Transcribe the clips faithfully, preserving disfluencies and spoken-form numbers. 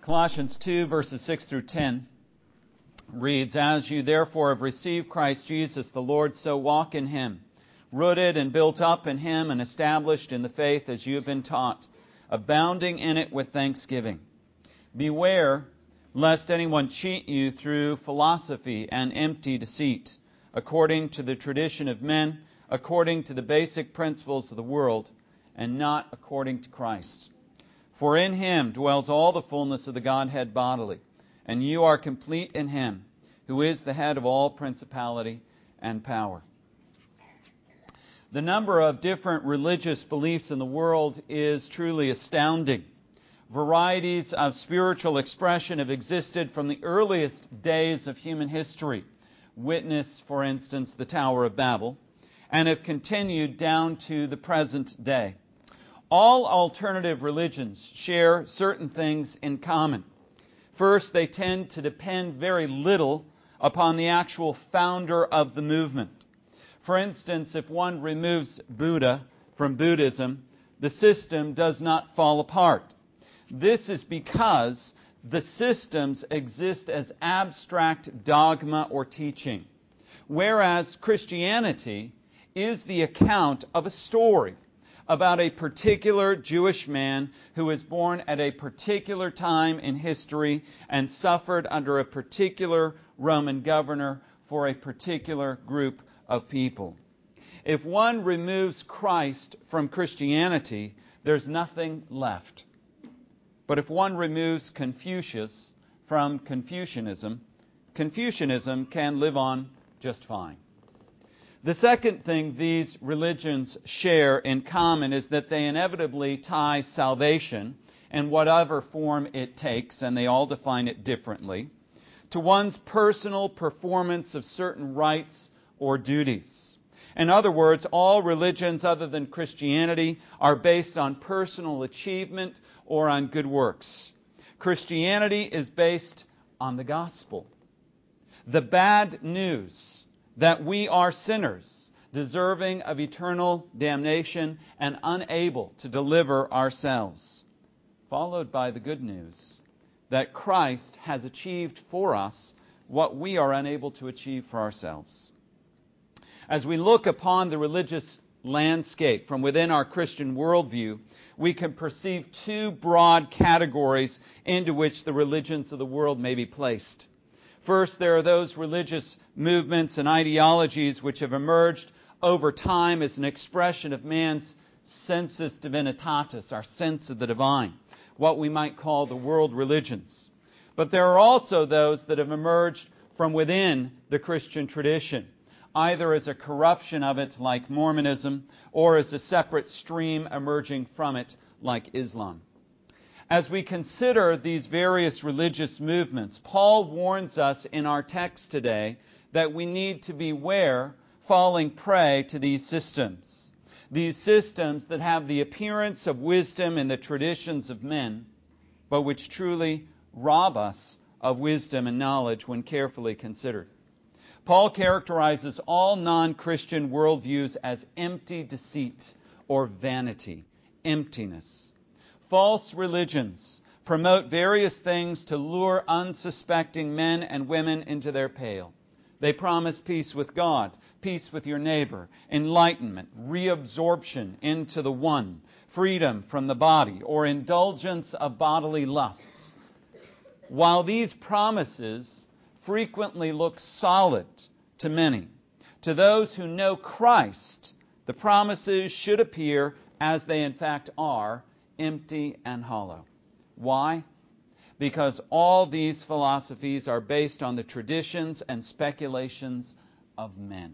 Colossians two, verses six through ten reads, "As you therefore have received Christ Jesus the Lord, so walk in Him, rooted and built up in Him and established in the faith as you have been taught, abounding in it with thanksgiving. Beware lest anyone cheat you through philosophy and empty deceit, according to the tradition of men, according to the basic principles of the world, and not according to Christ. For in Him dwells all the fullness of the Godhead bodily, and you are complete in Him, who is the head of all principality and power." The number of different religious beliefs in the world is truly astounding. Varieties of spiritual expression have existed from the earliest days of human history. Witness, for instance, the Tower of Babel, and have continued down to the present day. All alternative religions share certain things in common. First, they tend to depend very little upon the actual founder of the movement. For instance, if one removes Buddha from Buddhism, the system does not fall apart. This is because the systems exist as abstract dogma or teaching, whereas Christianity is the account of a story about a particular Jewish man who was born at a particular time in history and suffered under a particular Roman governor for a particular group of people. If one removes Christ from Christianity, there's nothing left. But if one removes Confucius from Confucianism, Confucianism can live on just fine. The second thing these religions share in common is that they inevitably tie salvation, in whatever form it takes, and they all define it differently, to one's personal performance of certain rites or duties. In other words, all religions other than Christianity are based on personal achievement or on good works. Christianity is based on the gospel. The bad news that we are sinners, deserving of eternal damnation and unable to deliver ourselves, followed by the good news that Christ has achieved for us what we are unable to achieve for ourselves. As we look upon the religious landscape from within our Christian worldview, we can perceive two broad categories into which the religions of the world may be placed. First, there are those religious movements and ideologies which have emerged over time as an expression of man's sensus divinitatis, our sense of the divine, what we might call the world religions. But there are also those that have emerged from within the Christian tradition, either as a corruption of it like Mormonism, or as a separate stream emerging from it like Islam. As we consider these various religious movements, Paul warns us in our text today that we need to beware falling prey to these systems. These systems that have the appearance of wisdom in the traditions of men, but which truly rob us of wisdom and knowledge when carefully considered. Paul characterizes all non-Christian worldviews as empty deceit or vanity, emptiness. False religions promote various things to lure unsuspecting men and women into their pale. They promise peace with God, peace with your neighbor, enlightenment, reabsorption into the one, freedom from the body, or indulgence of bodily lusts. While these promises frequently look solid to many, to those who know Christ, the promises should appear, as they in fact are, empty and hollow. Why? Because all these philosophies are based on the traditions and speculations of men.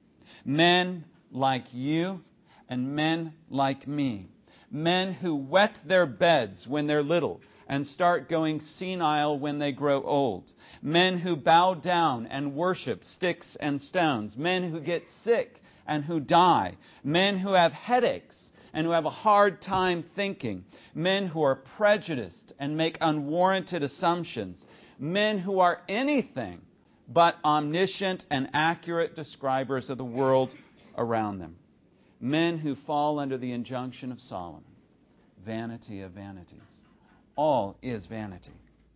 Men like you and men like me. Men who wet their beds when they're little and start going senile when they grow old. Men who bow down and worship sticks and stones. Men who get sick and who die. Men who have headaches and who have a hard time thinking. Men who are prejudiced and make unwarranted assumptions. Men who are anything but omniscient and accurate describers of the world around them. Men who fall under the injunction of Solomon. Vanity of vanities. All is vanity.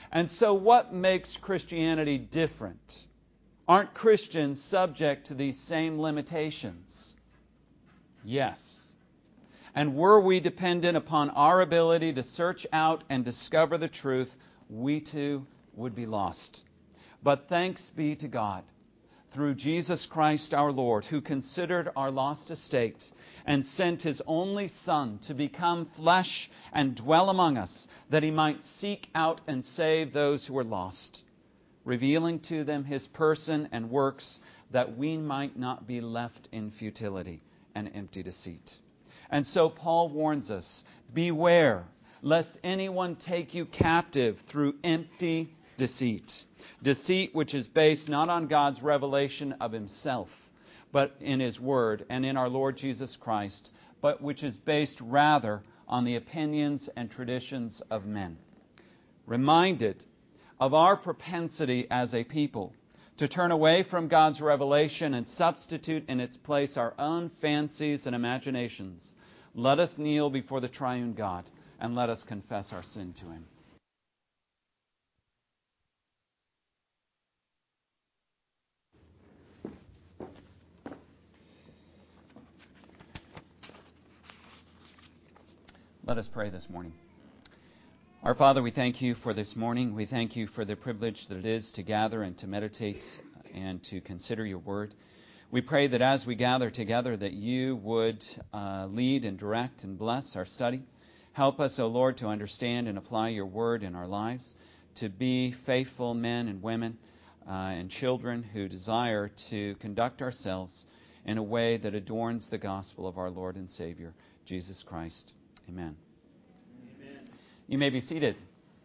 And so what makes Christianity different? Aren't Christians subject to these same limitations? Yes. And were we dependent upon our ability to search out and discover the truth, we too would be lost. But thanks be to God, through Jesus Christ our Lord, who considered our lost estate and sent His only Son to become flesh and dwell among us, that He might seek out and save those who were lost, revealing to them His person and works, that we might not be left in futility and empty deceit. And so Paul warns us, beware, lest anyone take you captive through empty deceit. Deceit which is based not on God's revelation of Himself, but in His Word and in our Lord Jesus Christ, but which is based rather on the opinions and traditions of men. Reminded of our propensity as a people to turn away from God's revelation and substitute in its place our own fancies and imaginations, let us kneel before the triune God and let us confess our sin to Him. Let us pray this morning. Our Father, we thank You for this morning. We thank You for the privilege that it is to gather and to meditate and to consider Your Word. We pray that as we gather together that You would uh, lead and direct and bless our study. Help us, O Lord, to understand and apply Your Word in our lives, to be faithful men and women uh, and children who desire to conduct ourselves in a way that adorns the gospel of our Lord and Savior, Jesus Christ. Amen. Amen. You may be seated.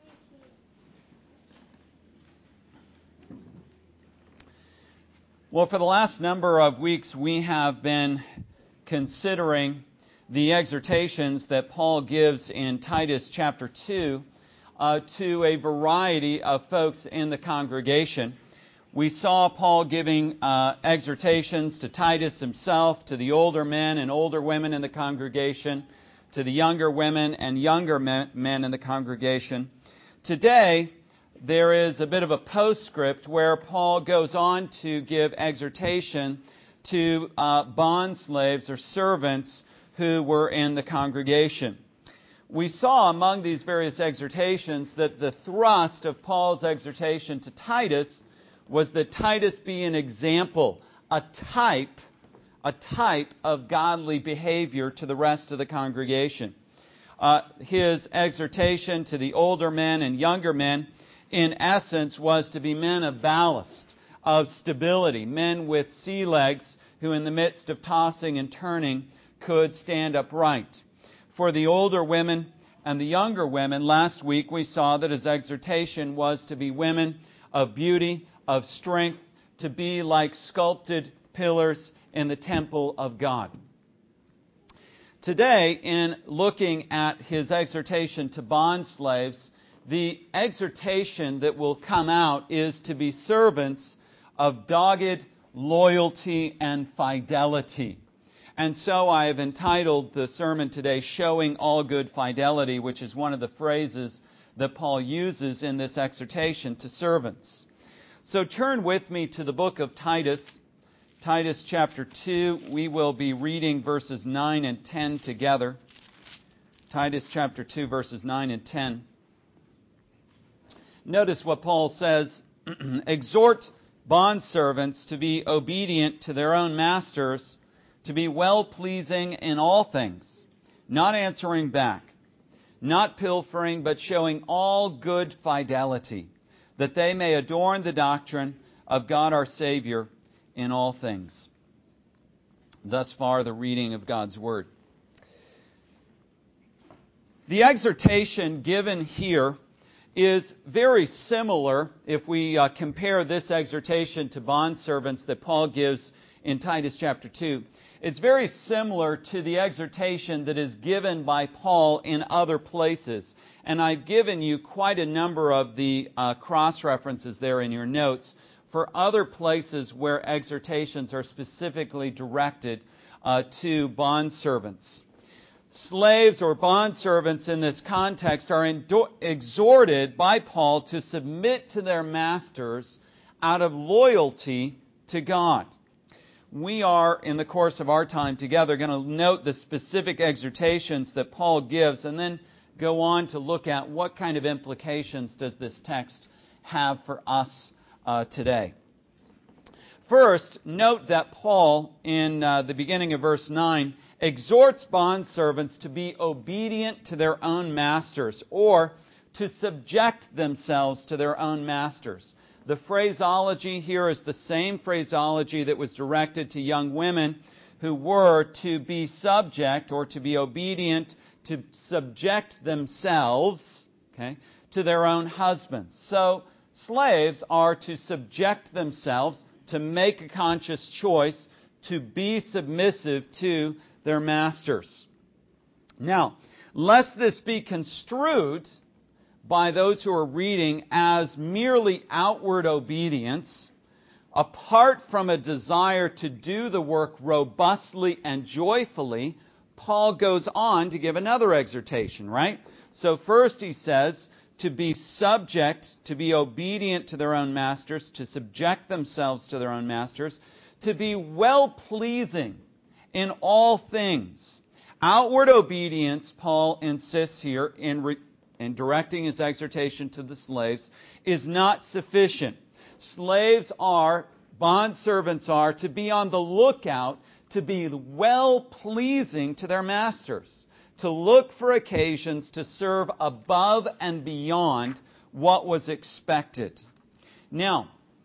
Well, for the last number of weeks, we have been considering the exhortations that Paul gives in Titus chapter two uh, to a variety of folks in the congregation. We saw Paul giving uh, exhortations to Titus himself, to the older men and older women in the congregation, to the younger women and younger men, men in the congregation. Today, there is a bit of a postscript where Paul goes on to give exhortation to uh, bond slaves or servants who were in the congregation. We saw among these various exhortations that the thrust of Paul's exhortation to Titus was that Titus be an example, a type a type of godly behavior to the rest of the congregation. Uh, his exhortation to the older men and younger men, in essence, was to be men of ballast, of stability, men with sea legs who in the midst of tossing and turning could stand upright. For the older women and the younger women, last week we saw that his exhortation was to be women of beauty, of strength, to be like sculpted pillars in the temple of God. Today, in looking at his exhortation to bond slaves, the exhortation that will come out is to be servants of dogged loyalty and fidelity. And so I have entitled the sermon today, Showing All Good Fidelity, which is one of the phrases that Paul uses in this exhortation to servants. So turn with me to the book of Titus, Titus chapter two. We will be reading verses nine and ten together. Titus chapter two, verses nine and ten. Notice what Paul says. Exhort bondservants to be obedient to their own masters, to be well-pleasing in all things, not answering back, not pilfering, but showing all good fidelity, that they may adorn the doctrine of God our Savior in all things. Thus far, the reading of God's Word. The exhortation given here is very similar if we uh, compare this exhortation to bondservants that Paul gives in Titus chapter two. It's very similar to the exhortation that is given by Paul in other places. And I've given you quite a number of the uh, cross-references there in your notes for other places where exhortations are specifically directed uh, to bondservants. Slaves or bondservants in this context are endo- exhorted by Paul to submit to their masters out of loyalty to God. We are, in the course of our time together, going to note the specific exhortations that Paul gives and then go on to look at what kind of implications does this text have for us uh, today. First, note that Paul, in uh, the beginning of verse nine, exhorts bondservants to be obedient to their own masters or to subject themselves to their own masters. The phraseology here is the same phraseology that was directed to young women who were to be subject or to be obedient, to subject themselves, okay, to their own husbands. So, slaves are to subject themselves, to make a conscious choice, to be submissive to their masters. Now, lest this be construed by those who are reading as merely outward obedience, apart from a desire to do the work robustly and joyfully, Paul goes on to give another exhortation, right? So first he says to be subject, to be obedient to their own masters, to subject themselves to their own masters, to be well-pleasing in all things. Outward obedience, Paul insists here in re- in directing his exhortation to the slaves, is not sufficient. Slaves are, bondservants are, to be on the lookout to be well-pleasing to their masters, to look for occasions to serve above and beyond what was expected. Now,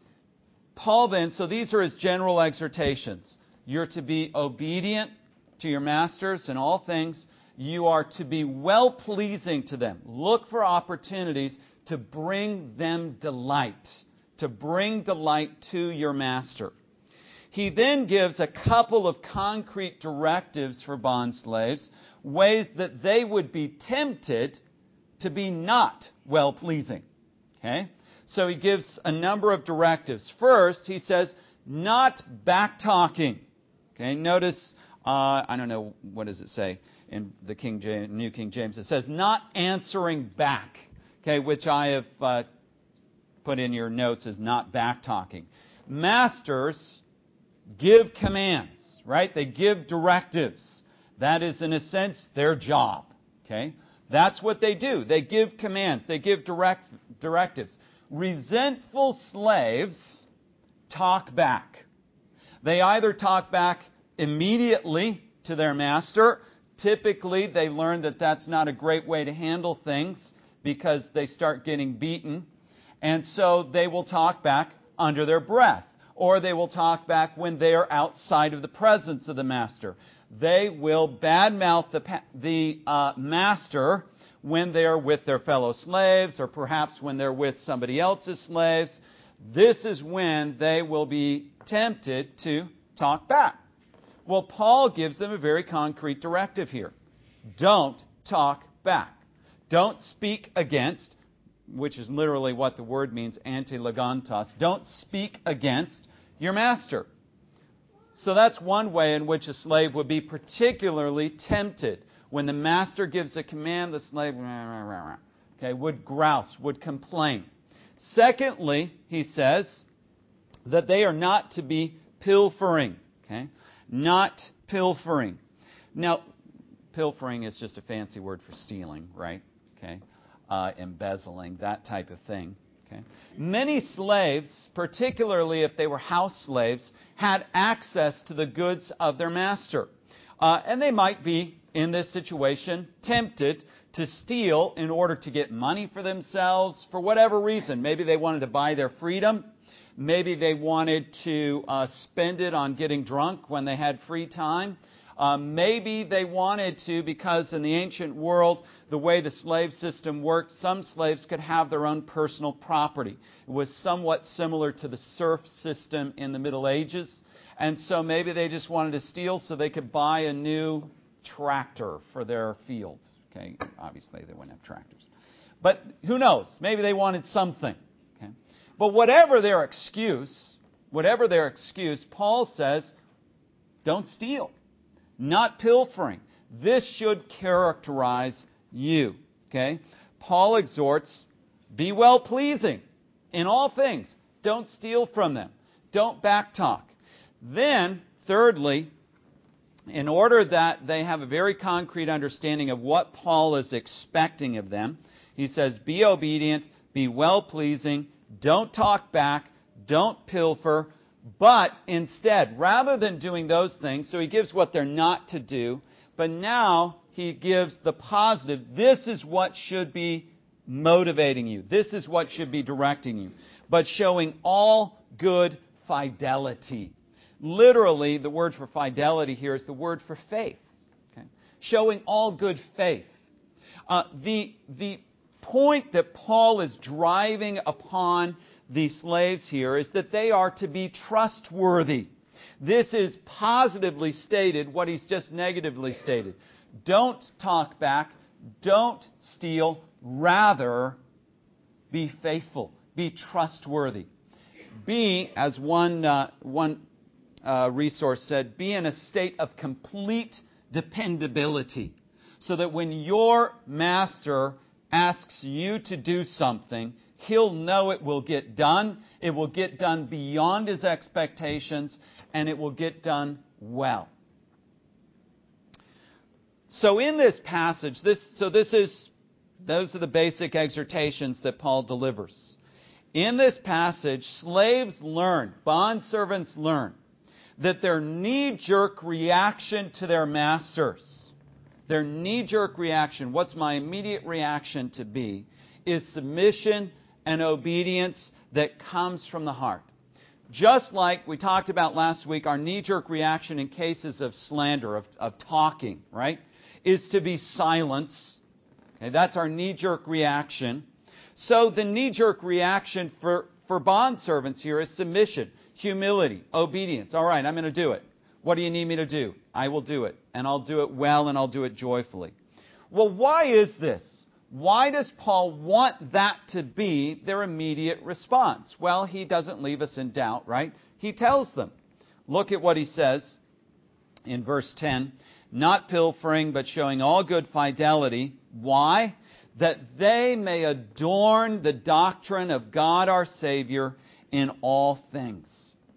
Paul then, so these are his general exhortations. You're to be obedient to your masters in all things. You are to be well-pleasing to them. Look for opportunities to bring them delight, to bring delight to your master. He then gives a couple of concrete directives for bondslaves, ways that they would be tempted to be not well-pleasing. Okay? So he gives a number of directives. First, he says, not back-talking. Okay, notice, uh, I don't know, what does it say in the King James, New King James? It says, not answering back, okay, which I have uh, put in your notes as not back-talking. Masters give commands, right? They give directives. That is, in a sense, their job, okay? That's what they do. They give commands. They give direct directives. Resentful slaves talk back. They either talk back immediately to their master. Typically, they learn that that's not a great way to handle things because they start getting beaten. And so they will talk back under their breath. Or they will talk back when they are outside of the presence of the master. They will badmouth the, the uh, master when they are with their fellow slaves, or perhaps when they're with somebody else's slaves. This is when they will be tempted to talk back. Well, Paul gives them a very concrete directive here. Don't talk back. Don't speak against, which is literally what the word means, anti-logantos. Don't speak against your master. So that's one way in which a slave would be particularly tempted. When the master gives a command, the slave okay, would grouse, would complain. Secondly, he says that they are not to be pilfering. Okay? Not pilfering. Now, pilfering is just a fancy word for stealing, right? Okay? Uh, embezzling, that type of thing. Okay? Many slaves, particularly if they were house slaves, had access to the goods of their master. Uh, and they might be, in this situation, tempted to steal in order to get money for themselves for whatever reason. Maybe they wanted to buy their freedom. Maybe they wanted to uh, spend it on getting drunk when they had free time. Uh, maybe they wanted to, because in the ancient world, the way the slave system worked, some slaves could have their own personal property. It was somewhat similar to the serf system in the Middle Ages. And so maybe they just wanted to steal so they could buy a new tractor for their fields. Okay, obviously they wouldn't have tractors. But who knows? Maybe they wanted something. Okay? But whatever their excuse, whatever their excuse, Paul says, don't steal. Not pilfering. This should characterize you. Okay? Paul exhorts, be well-pleasing in all things. Don't steal from them. Don't backtalk. Then, thirdly, in order that they have a very concrete understanding of what Paul is expecting of them, he says, be obedient, be well-pleasing, don't talk back, don't pilfer, but instead, rather than doing those things, so he gives what they're not to do, but now he gives the positive. This is what should be motivating you. This is what should be directing you. But showing all good fidelity. Literally, the word for fidelity here is the word for faith. Okay? Showing all good faith. Uh, the, the point that Paul is driving upon the slaves here is that they are to be trustworthy. This is positively stated what he's just negatively stated. Don't talk back. Don't steal. Rather, be faithful. Be trustworthy. Be, as one, uh, one uh, resource said, be in a state of complete dependability. So that when your master asks you to do something, he'll know it will get done. It will get done beyond his expectations, and it will get done well. So in this passage, this so this is those are the basic exhortations that Paul delivers. In this passage, slaves learn, bondservants learn, that their knee-jerk reaction to their masters, their knee-jerk reaction, what's my immediate reaction to be, is submission and obedience that comes from the heart. Just like we talked about last week, our knee-jerk reaction in cases of slander, of, of talking, right, is to be silence. Okay, that's our knee-jerk reaction. So the knee-jerk reaction for, for bondservants here is submission, humility, obedience. All right, I'm going to do it. What do you need me to do? I will do it. And I'll do it well, and I'll do it joyfully. Well, why is this? Why does Paul want that to be their immediate response? Well, he doesn't leave us in doubt, right? He tells them. Look at what he says in verse ten. Not pilfering, but showing all good fidelity. Why? That they may adorn the doctrine of God our Savior in all things.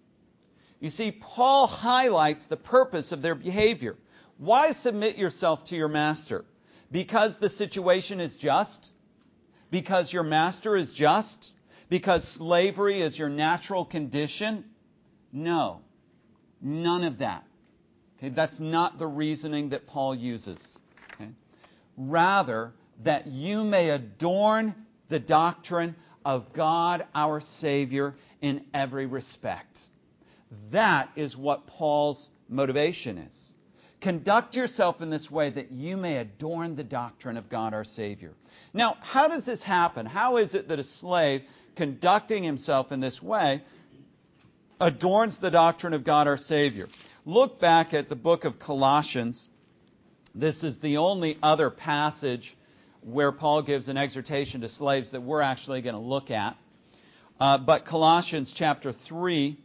You see, Paul highlights the purpose of their behavior. Why submit yourself to your master? Because the situation is just? Because your master is just? Because slavery is your natural condition? No. None of that. Okay, that's not the reasoning that Paul uses. Okay? Rather, that you may adorn the doctrine of God our Savior in every respect. That is what Paul's motivation is. Conduct yourself in this way that you may adorn the doctrine of God our Savior. Now, how does this happen? How is it that a slave conducting himself in this way adorns the doctrine of God our Savior? Look back at the book of Colossians. This is the only other passage where Paul gives an exhortation to slaves that we're actually going to look at. Uh, but Colossians chapter three,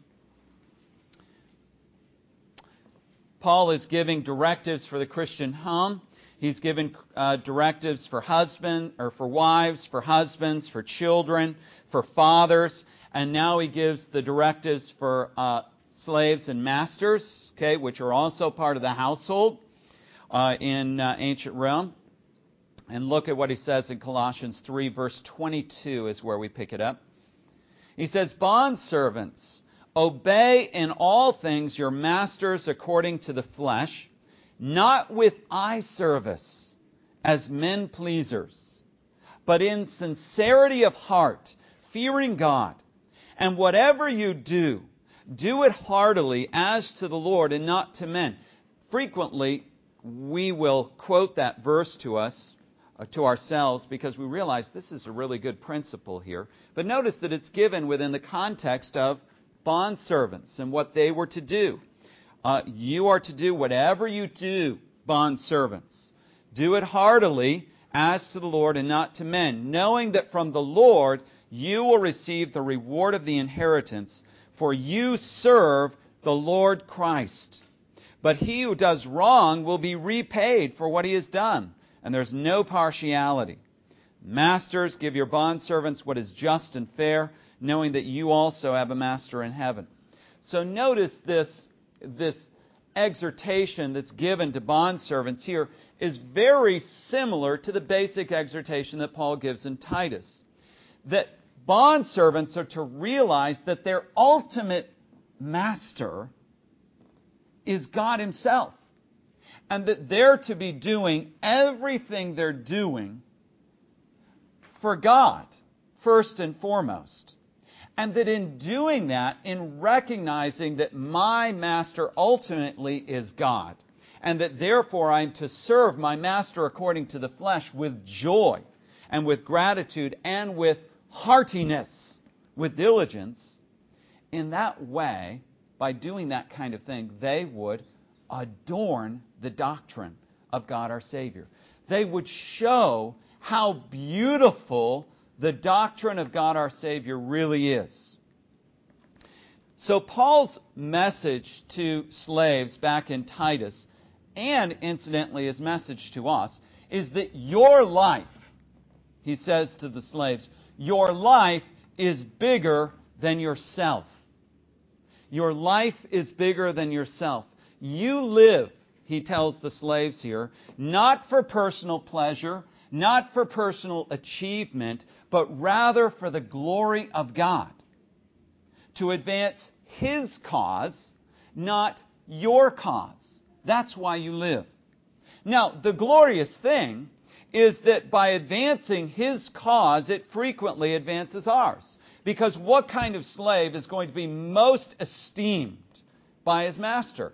Paul is giving directives for the Christian home. He's giving uh, directives for husband or for wives, for husbands, for children, for fathers, and now he gives the directives for uh, slaves and masters, okay, which are also part of the household uh, in uh, ancient Rome. And look at what he says in Colossians three, verse twenty-two is where we pick it up. He says, "Bondservants, obey in all things your masters according to the flesh, not with eye service as men pleasers, but in sincerity of heart, fearing God. And whatever you do, do it heartily as to the Lord and not to men." Frequently, we will quote that verse to us, uh, to ourselves, because we realize this is a really good principle here. But notice that it's given within the context of bondservants and what they were to do. Uh, you are to do whatever you do, bondservants. Do it heartily as to the Lord and not to men, knowing that from the Lord you will receive the reward of the inheritance, for you serve the Lord Christ. But he who does wrong will be repaid for what he has done, and there's no partiality. Masters, give your bondservants what is just and fair, knowing that you also have a master in heaven. So notice this, this exhortation that's given to bondservants here is very similar to the basic exhortation that Paul gives in Titus. That bondservants are to realize that their ultimate master is God Himself. And that they're to be doing everything they're doing for God, first and foremost. And that in doing that, in recognizing that my master ultimately is God, and that therefore I'm to serve my master according to the flesh with joy, and with gratitude, and with heartiness, with diligence, in that way, by doing that kind of thing, they would adorn the doctrine of God our Savior. They would show how beautiful the doctrine of God our Savior really is. So Paul's message to slaves back in Titus, and incidentally his message to us, is that your life, he says to the slaves, your life is bigger than yourself. Your life is bigger than yourself. You live, he tells the slaves here, not for personal pleasure, not for personal achievement, but rather for the glory of God. To advance His cause, not your cause. That's why you live. Now, the glorious thing is that by advancing His cause, it frequently advances ours. Because what kind of slave is going to be most esteemed by his master?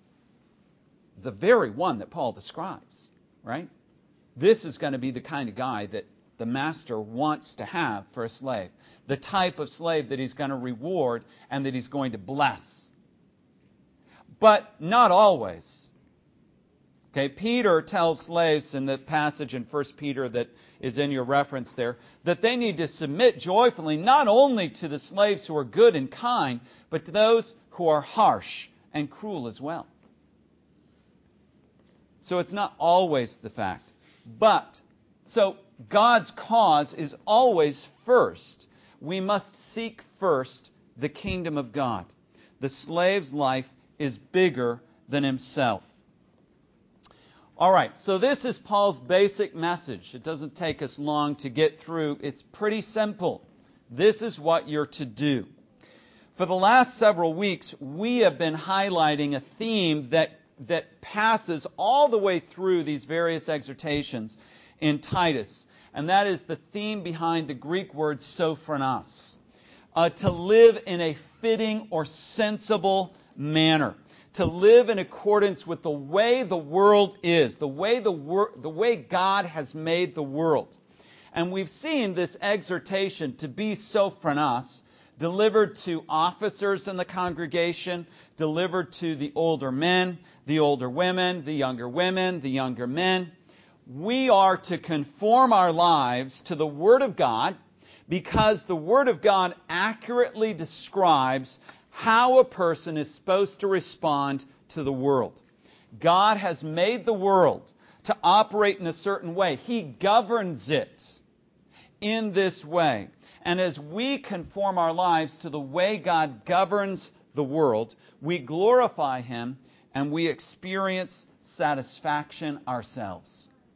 The very one that Paul describes, right? This is going to be the kind of guy that the master wants to have for a slave. The type of slave that he's going to reward and that he's going to bless. But not always. Okay, Peter tells slaves in the passage in First Peter that is in your reference there, that they need to submit joyfully not only to the slaves who are good and kind, but to those who are harsh and cruel as well. So it's not always the fact. But, so God's cause is always first. We must seek first the kingdom of God. The slave's life is bigger than himself. All right, so this is Paul's basic message. It doesn't take us long to get through. It's pretty simple. This is what you're to do. For the last several weeks, we have been highlighting a theme that, that passes all the way through these various exhortations in Titus. And that is the theme behind the Greek word sophronos. Uh, to live in a fitting or sensible manner. To live in accordance with the way the world is, the way the wor- the way God has made the world. And we've seen this exhortation to be sophronos delivered to officers in the congregation, delivered to the older men, the older women, the younger women, the younger men. We are to conform our lives to the Word of God because the Word of God accurately describes how a person is supposed to respond to the world. God has made the world to operate in a certain way. He governs it in this way. And as we conform our lives to the way God governs the world, we glorify Him and we experience satisfaction ourselves.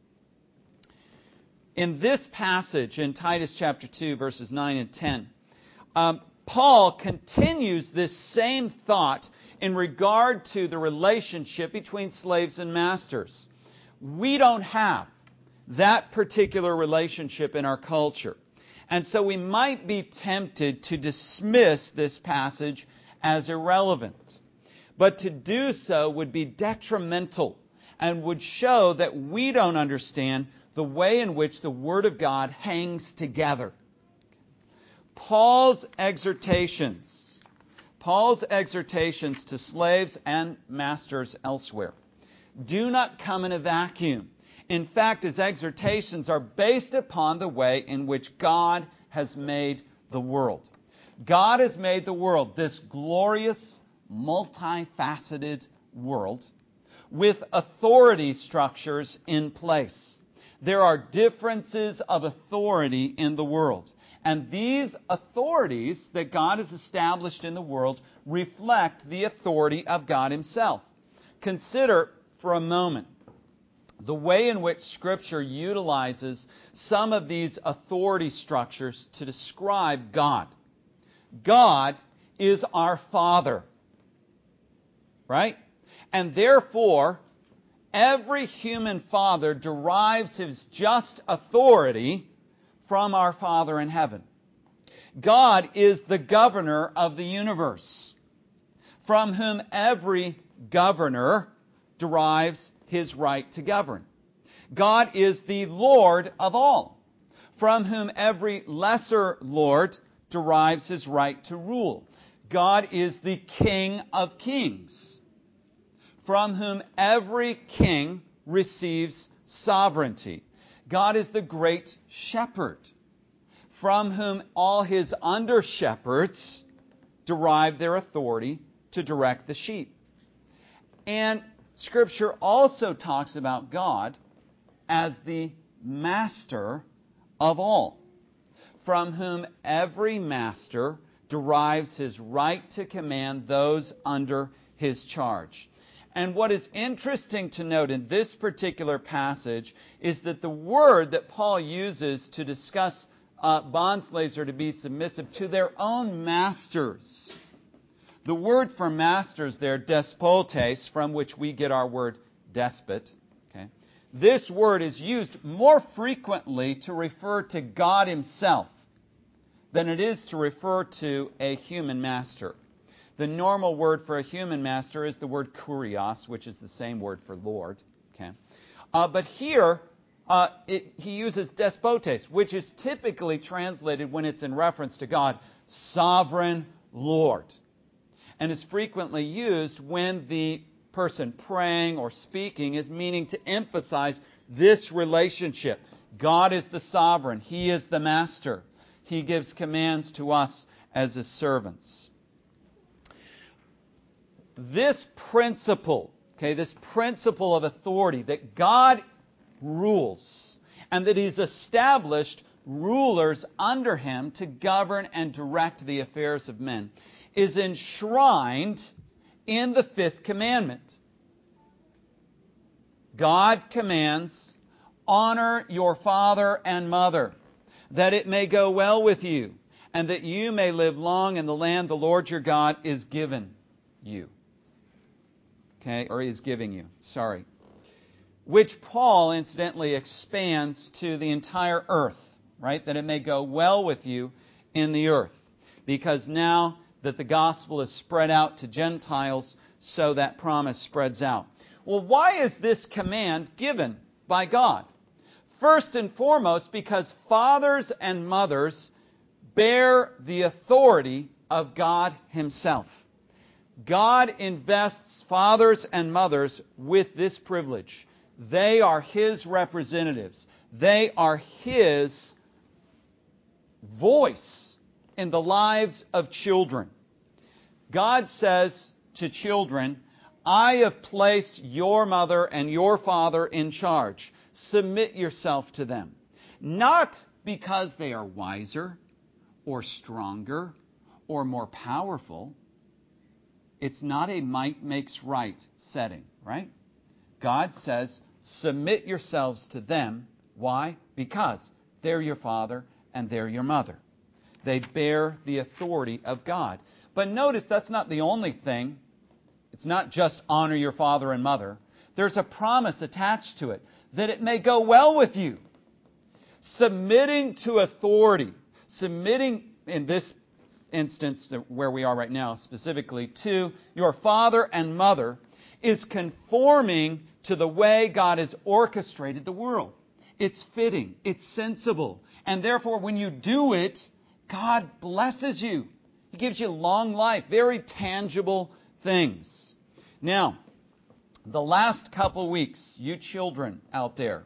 In this passage in Titus chapter two, verses nine and ten, um, Paul continues this same thought in regard to the relationship between slaves and masters. We don't have that particular relationship in our culture. And so we might be tempted to dismiss this passage as irrelevant. But to do so would be detrimental and would show that we don't understand the way in which the Word of God hangs together. Paul's exhortations, Paul's exhortations to slaves and masters elsewhere do not come in a vacuum. In fact, his exhortations are based upon the way in which God has made the world. God has made the world, this glorious, multifaceted world, with authority structures in place. There are differences of authority in the world. And these authorities that God has established in the world reflect the authority of God Himself. Consider for a moment the way in which Scripture utilizes some of these authority structures to describe God. God is our Father, right? And therefore, every human father derives his just authority from our Father in heaven. God is the governor of the universe, from whom every governor derives his right to govern. God is the Lord of all, from whom every lesser lord derives his right to rule. God is the King of kings, from whom every king receives sovereignty. God is the great shepherd, from whom all his under-shepherds derive their authority to direct the sheep. And Scripture also talks about God as the master of all, from whom every master derives his right to command those under his charge. And what is interesting to note in this particular passage is that the word that Paul uses to discuss uh, bondslaves are to be submissive to their own masters. The word for masters there, despotes, from which we get our word despot. Okay? This word is used more frequently to refer to God Himself than it is to refer to a human master. The normal word for a human master is the word kurios, which is the same word for Lord. Okay, uh, but here uh, it, he uses despotes, which is typically translated when it's in reference to God, sovereign Lord, and is frequently used when the person praying or speaking is meaning to emphasize this relationship. God is the sovereign. He is the master. He gives commands to us as His servants. This principle, okay, this principle of authority, that God rules and that He's established rulers under Him to govern and direct the affairs of men, is enshrined in the fifth commandment. God commands, honor your father and mother, that it may go well with you, and that you may live long in the land the Lord your God is given you. Okay, or is giving you, sorry. Which Paul, incidentally, expands to the entire earth, right? That it may go well with you in the earth. Because now that the gospel is spread out to Gentiles, so that promise spreads out. Well, why is this command given by God? First and foremost, because fathers and mothers bear the authority of God Himself. God invests fathers and mothers with this privilege. They are His representatives. They are His voice in the lives of children. God says to children, I have placed your mother and your father in charge. Submit yourself to them. Not because they are wiser or stronger or more powerful. It's not a might makes right setting, right? God says, submit yourselves to them. Why? Because they're your father and they're your mother. They bear the authority of God. But notice that's not the only thing. It's not just honor your father and mother. There's a promise attached to it, that it may go well with you. Submitting to authority, submitting in this instance where we are right now, specifically to your father and mother, is conforming to the way God has orchestrated the world. It's fitting, it's sensible, and therefore when you do it, God blesses you. He gives you long life, very tangible things. Now, the last couple weeks, you children out there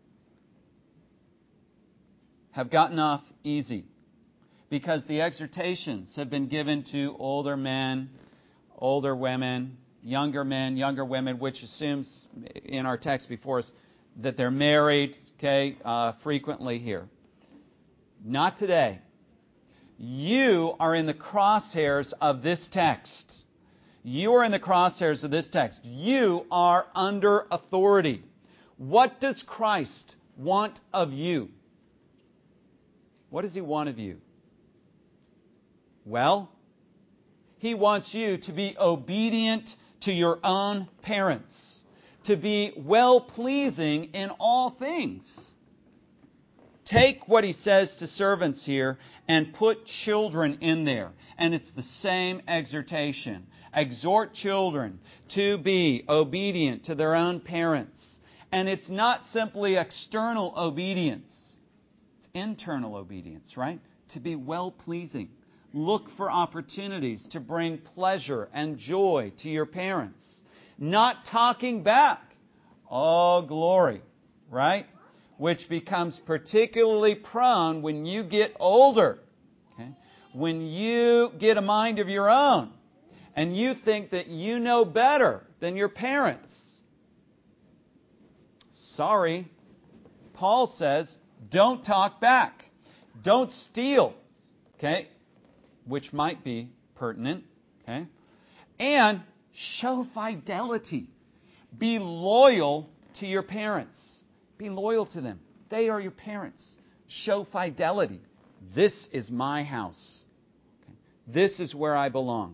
have gotten off easy, because the exhortations have been given to older men, older women, younger men, younger women, which assumes in our text before us that they're married, okay, uh, frequently here. Not today. You are in the crosshairs of this text. You are in the crosshairs of this text. You are under authority. What does Christ want of you? What does He want of you? Well, He wants you to be obedient to your own parents, to be well-pleasing in all things. Take what He says to servants here and put children in there. And it's the same exhortation. Exhort children to be obedient to their own parents. And it's not simply external obedience. It's internal obedience, right? To be well-pleasing. Look for opportunities to bring pleasure and joy to your parents. Not talking back. Oh, glory, right? Which becomes particularly prone when you get older. Okay? When you get a mind of your own and you think that you know better than your parents. Sorry. Paul says, don't talk back. Don't steal. Okay? Which might be pertinent. Okay? And show fidelity. Be loyal to your parents. Be loyal to them. They are your parents. Show fidelity. This is my house. Okay? This is where I belong.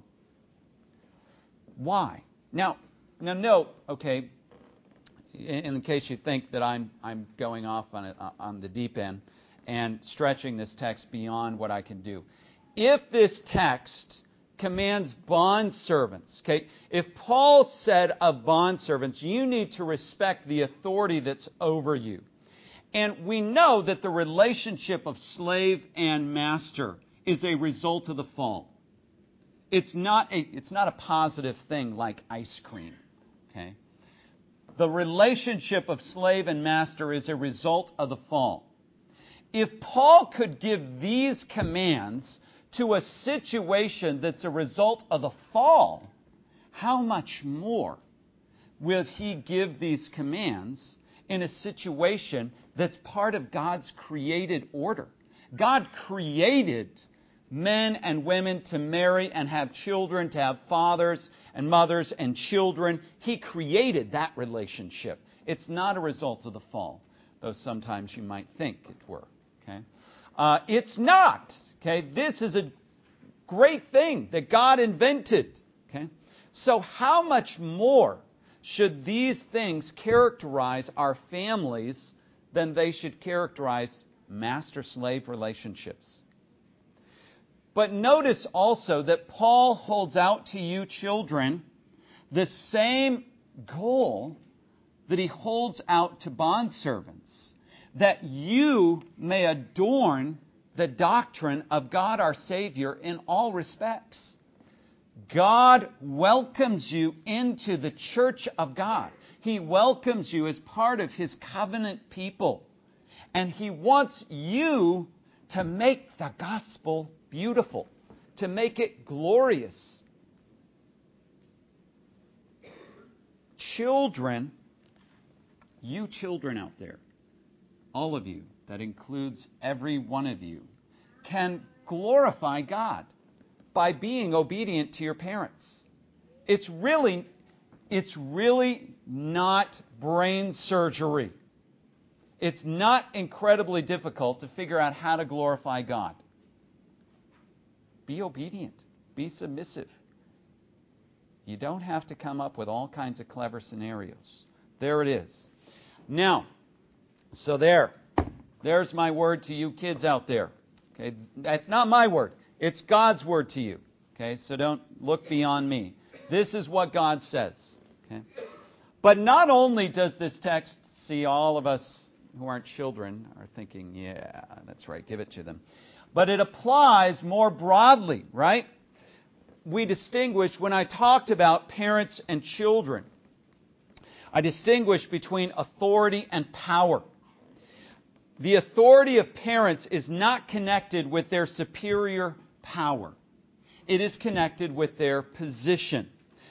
Why? Now, now note, okay, in, in case you think that I'm I'm going off on it, on the deep end and stretching this text beyond what I can do. If this text commands bondservants, okay, if Paul said of bondservants, you need to respect the authority that's over you. And we know that the relationship of slave and master is a result of the fall. It's not a, it's not a positive thing like ice cream, okay? The relationship of slave and master is a result of the fall. If Paul could give these commands to a situation that's a result of the fall, how much more will He give these commands in a situation that's part of God's created order? God created men and women to marry and have children, to have fathers and mothers and children. He created that relationship. It's not a result of the fall, though sometimes you might think it were. Okay, uh, it's not. Okay, this is a great thing that God invented. Okay, so how much more should these things characterize our families than they should characterize master-slave relationships? But notice also that Paul holds out to you children the same goal that he holds out to bondservants, that you may adorn the doctrine of God our Savior in all respects. God welcomes you into the church of God. He welcomes you as part of His covenant people. And He wants you to make the gospel beautiful, to make it glorious. Children, you children out there, all of you, that includes every one of you, can glorify God by being obedient to your parents. It's really, it's really not brain surgery. It's not incredibly difficult to figure out how to glorify God. Be obedient. Be submissive. You don't have to come up with all kinds of clever scenarios. There it is. Now, so there. There's my word to you kids out there. Okay, that's not my word. It's God's word to you. Okay, so don't look beyond me. This is what God says. Okay? But not only does this text see all of us who aren't children are thinking, yeah, that's right, give it to them. But it applies more broadly, right? We distinguish, when I talked about parents and children, I distinguish between authority and power. The authority of parents is not connected with their superior power. It is connected with their position.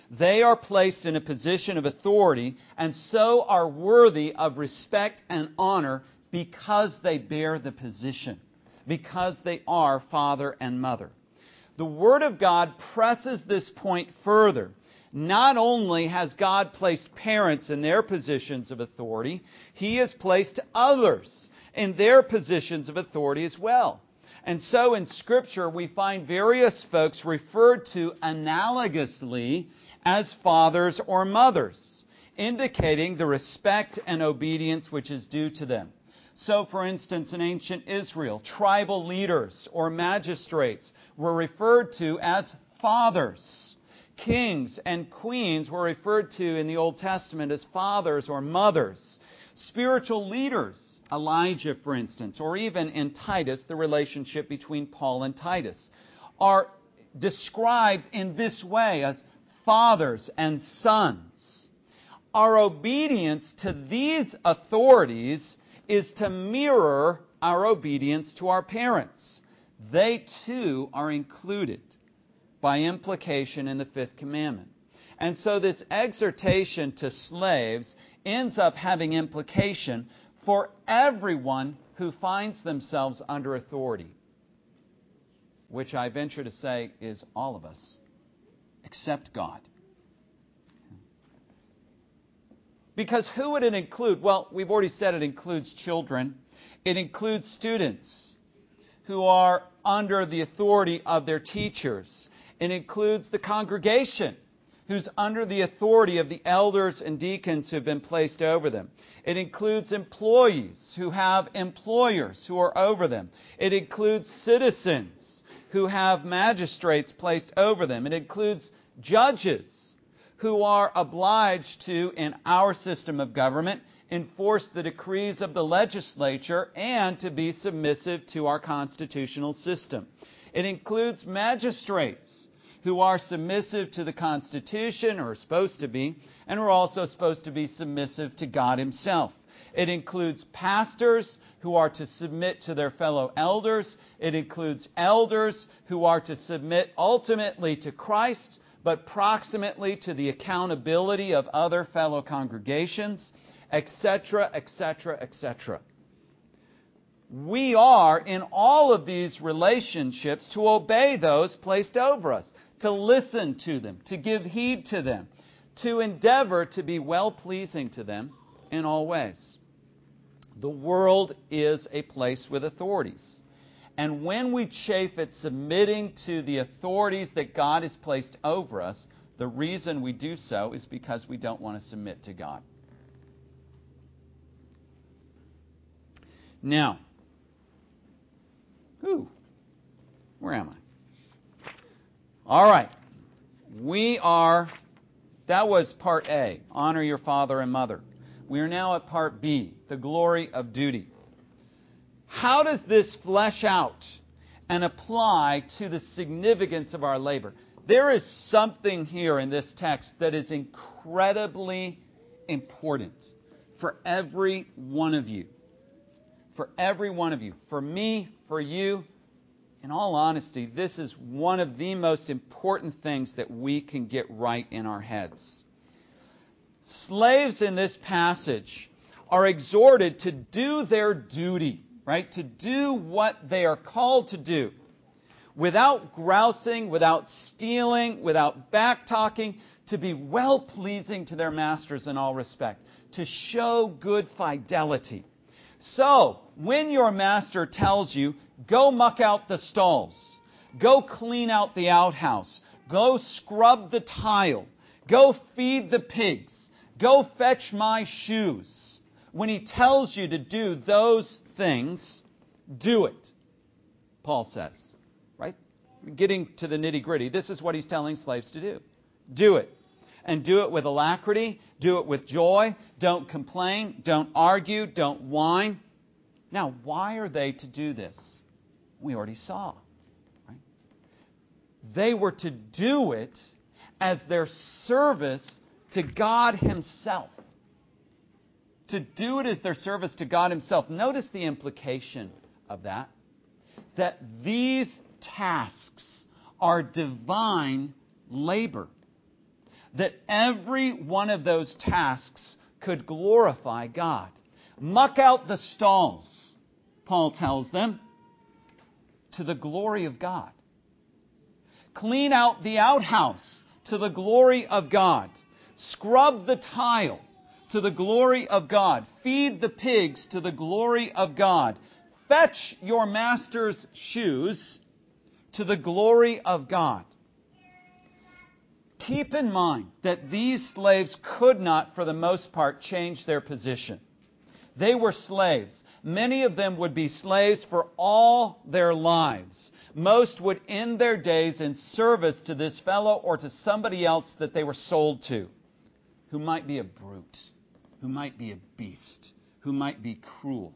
They are placed in a position of authority and so are worthy of respect and honor because they bear the position, because they are father and mother. The Word of God presses this point further. Not only has God placed parents in their positions of authority, He has placed others in their positions of authority as well. And so in Scripture we find various folks referred to analogously as fathers or mothers, indicating the respect and obedience which is due to them. So, for instance, in ancient Israel, tribal leaders or magistrates were referred to as fathers. Kings and queens were referred to in the Old Testament as fathers or mothers. Spiritual leaders, Elijah, for instance, or even in Titus, the relationship between Paul and Titus, are described in this way as fathers and sons. Our obedience to these authorities is to mirror our obedience to our parents. They too are included by implication in the fifth commandment. And so this exhortation to slaves ends up having implication for everyone who finds themselves under authority, which I venture to say is all of us, except God. Because who would it include? Well, we've already said it includes children. It includes students who are under the authority of their teachers. It includes the congregation who's under the authority of the elders and deacons who have been placed over them. It includes employees who have employers who are over them. It includes citizens who have magistrates placed over them. It includes judges who are obliged to, in our system of government, enforce the decrees of the legislature and to be submissive to our constitutional system. It includes magistrates who are submissive to the Constitution, or are supposed to be, and are also supposed to be submissive to God Himself. It includes pastors who are to submit to their fellow elders. It includes elders who are to submit ultimately to Christ, but proximately to the accountability of other fellow congregations, et cetera, et cetera, et cetera. We are, in all of these relationships, to obey those placed over us, to listen to them, to give heed to them, to endeavor to be well-pleasing to them in all ways. The world is a place with authorities. And when we chafe at submitting to the authorities that God has placed over us, the reason we do so is because we don't want to submit to God. Now, whew, where am I? All right. We are, that was part A, honor your father and mother. We are now at part B, the glory of duty. How does this flesh out and apply to the significance of our labor? There is something here in this text that is incredibly important for every one of you. For every one of you. For me, for you. In all honesty, this is one of the most important things that we can get right in our heads. Slaves in this passage are exhorted to do their duty, right? To do what they are called to do. Without grousing, without stealing, without backtalking, to be well-pleasing to their masters in all respect. To show good fidelity. So, when your master tells you, go muck out the stalls, go clean out the outhouse, go scrub the tile, go feed the pigs, go fetch my shoes. When he tells you to do those things, do it, Paul says. Right? Getting to the nitty-gritty, this is what he's telling slaves to do. Do it. And do it with alacrity. Do it with joy. Don't complain. Don't argue. Don't whine. Now, why are they to do this? We already saw. Right? They were to do it as their service to God Himself. To do it as their service to God Himself. Notice the implication of that. That these tasks are divine labor. that every one of those tasks could glorify God. Muck out the stalls, Paul tells them, to the glory of God. Clean out the outhouse to the glory of God. Scrub the tile to the glory of God. Feed the pigs to the glory of God. Fetch your master's shoes to the glory of God. Keep in mind that these slaves could not, for the most part, change their position. They were slaves. Many of them would be slaves for all their lives. Most would end their days in service to this fellow or to somebody else that they were sold to, who might be a brute, who might be a beast, who might be cruel.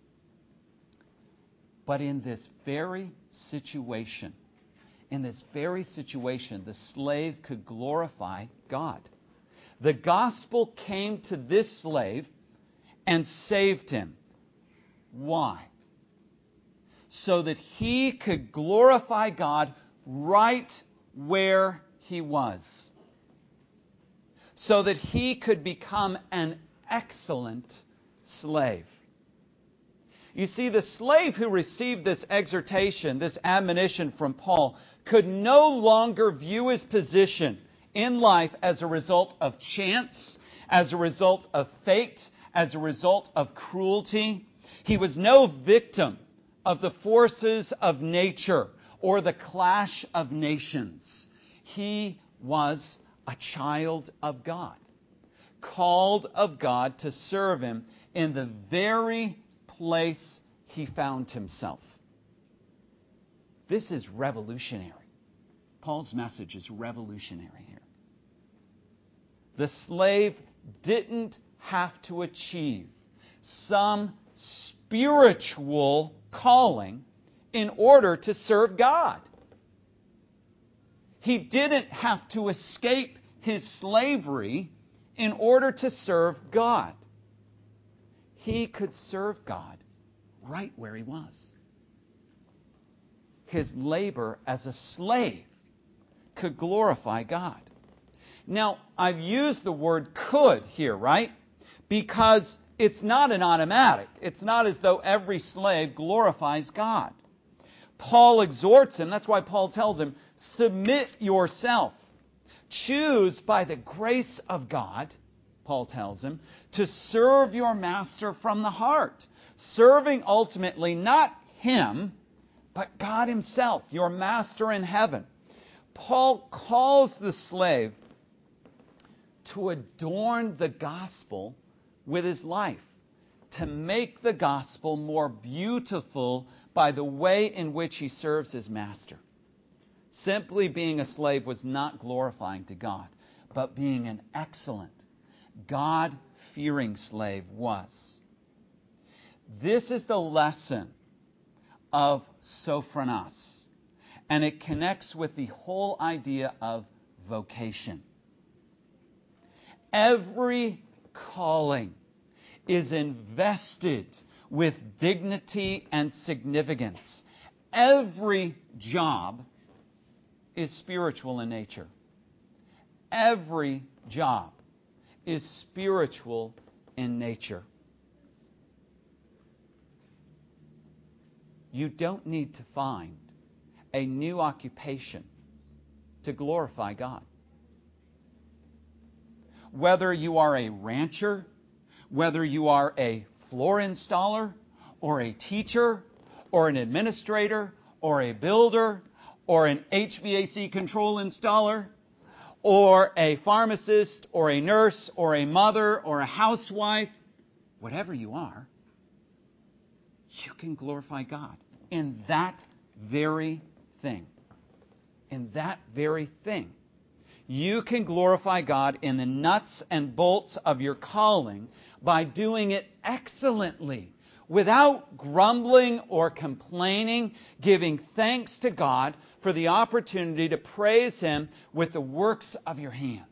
But in this very situation, in this very situation, the slave could glorify God. The gospel came to this slave and saved him. Why? So that he could glorify God right where he was. So that he could become an excellent slave. You see, the slave who received this exhortation, this admonition from Paul, could no longer view his position in life as a result of chance, as a result of fate, as a result of cruelty. He was no victim of the forces of nature or the clash of nations. He was a child of God, called of God to serve Him in the very place he found himself. This is revolutionary. Paul's message is revolutionary here. The slave didn't have to achieve some spiritual calling in order to serve God. He didn't have to escape his slavery in order to serve God. He could serve God right where he was. His labor as a slave could glorify God. Now, I've used the word could here, right? Because it's not an automatic. It's not as though every slave glorifies God. Paul exhorts him, that's why Paul tells him, submit yourself. Choose by the grace of God, Paul tells him, to serve your master from the heart. Serving ultimately not him, but God himself, your master in heaven. Paul calls the slave to adorn the gospel with his life, to make the gospel more beautiful by the way in which he serves his master. Simply being a slave was not glorifying to God, but being an excellent, God-fearing slave was. This is the lesson of sophronos, and it connects with the whole idea of vocation. Every calling is invested with dignity and significance. Every job is spiritual in nature. Every job is spiritual in nature. You don't need to find a new occupation to glorify God. Whether you are a rancher, whether you are a floor installer, or a teacher, or an administrator, or a builder, or an H V A C control installer, or a pharmacist, or a nurse, or a mother, or a housewife, whatever you are, you can glorify God in that very thing. In that very thing. You can glorify God in the nuts and bolts of your calling by doing it excellently, without grumbling or complaining, giving thanks to God for the opportunity to praise Him with the works of your hands.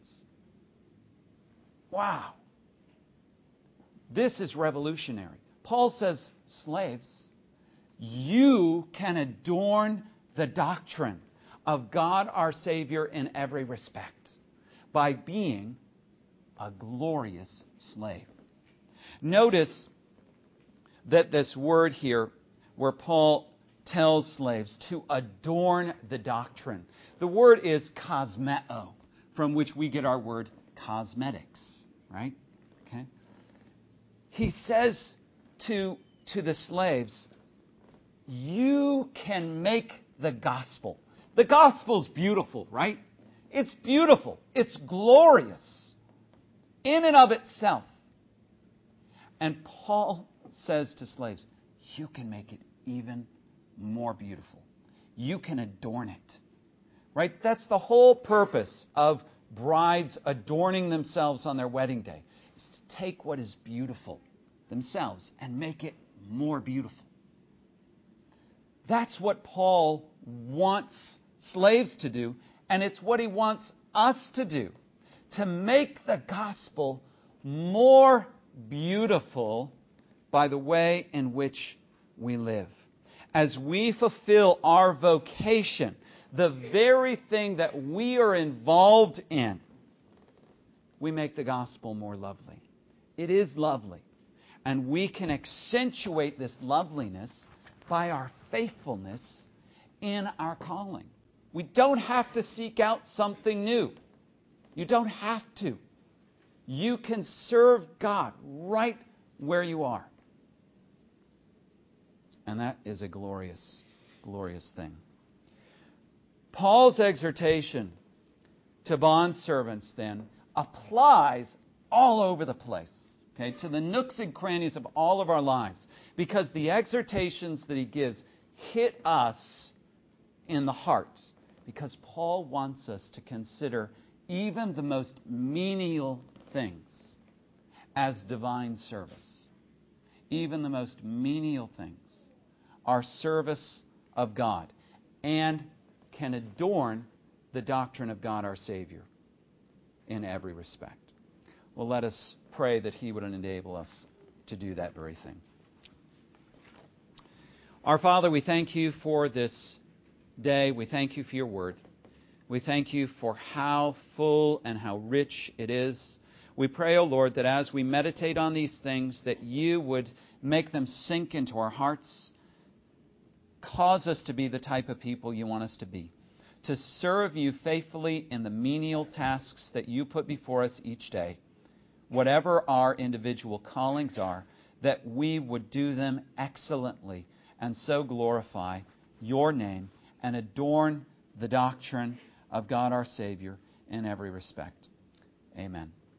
Wow. This is revolutionary. Paul says, slaves, you can adorn the doctrine of God our Savior in every respect by being a glorious slave. Notice that this word here, where Paul tells slaves to adorn the doctrine, the word is cosmeo, from which we get our word cosmetics, right? Okay. He says to, to the slaves, you can make the gospel. The gospel's beautiful, right? It's beautiful. It's glorious in and of itself. And Paul says to slaves, you can make it even more beautiful. You can adorn it. Right? That's the whole purpose of brides adorning themselves on their wedding day. Is to take what is beautiful themselves and make it more beautiful. That's what Paul wants slaves to do, and it's what he wants us to do. To make the gospel more beautiful by the way in which we live. As we fulfill our vocation, the very thing that we are involved in, we make the gospel more lovely. It is lovely. And we can accentuate this loveliness by our faithfulness in our calling. We don't have to seek out something new. You don't have to. You can serve God right where you are. And that is a glorious, glorious thing. Paul's exhortation to bondservants then applies all over the place, okay, to the nooks and crannies of all of our lives, because the exhortations that he gives hit us in the heart, because Paul wants us to consider even the most menial things as divine service. Even the most menial things are service of God and can adorn the doctrine of God our Savior in every respect. Well, let us pray that He would enable us to do that very thing. Our Father, we thank You for this day. We thank You for Your Word. We thank You for how full and how rich it is. We pray, O Lord, that as we meditate on these things, that You would make them sink into our hearts. Cause us to be the type of people You want us to be. To serve You faithfully in the menial tasks that You put before us each day. Whatever our individual callings are, that we would do them excellently and so glorify Your name and adorn the doctrine of God our Savior in every respect. Amen.